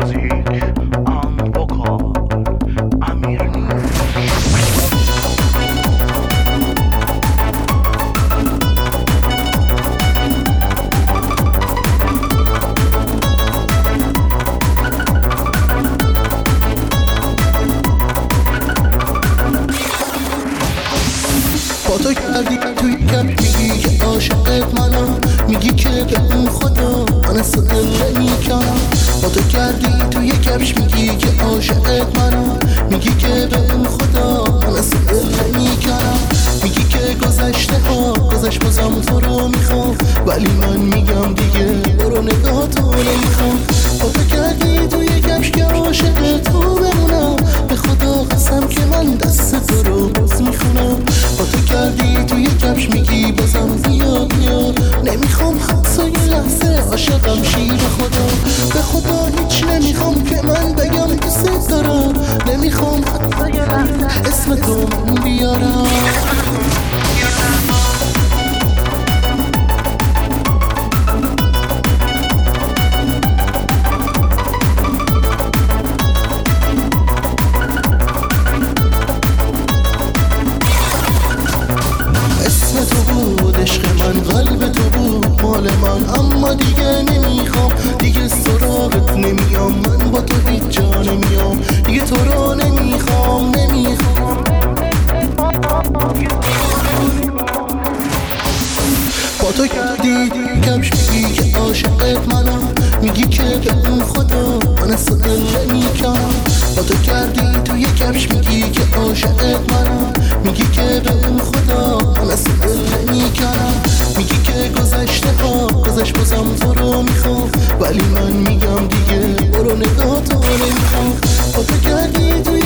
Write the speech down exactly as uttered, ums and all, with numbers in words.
Music and vocal Amir با تو کردی توی کم میگی که عاشقت منم، میگی که به اون خدا من سئل نمی‌کنم. با تو کردی توی کفش میگی که عاشقت منم، میگی که به اون خدا من سئل نمی‌کنم. میگی که گذشته ها گذشت بازم تو رو میخوام، ولی من میگم دیگه برو نگاه تو نمیخوام. با تو کردی توی کفش که عاشق تو بمونم، به خدا قسم که من دست تو رو باز میخونم. با تو کردی توی کفش میگی بازم بیا بیا، نمیخوام حتی یه لحظه عاشقم شی. به خدا به خدا هیچ نمیخوام که من بگم دوست دارم، نمیخوام حتی یه لحظه اسم تو من بیارم. اسم تو بود عشق من، قلب تو بود مال من، اما دیگه نمیخوام، دیگه سراغت نمیام، من با تو هیچ جا نمیام، دیگه تو رو نمیخوام نمیخوام. با تو کردی کمش میگی که عاشقت منم، میگی که به اون خدا من سئل نمی‌کنم. با تو کردی توی کفش میگی که عاشقت منم، میگی که به اون خدا من سئل نمی‌کنم. میگی که گذشته ها گذشت بازم تو رو میخوام، ولی من میگم دیگه برو نگاه تو نمیخوام. با تو کردی توی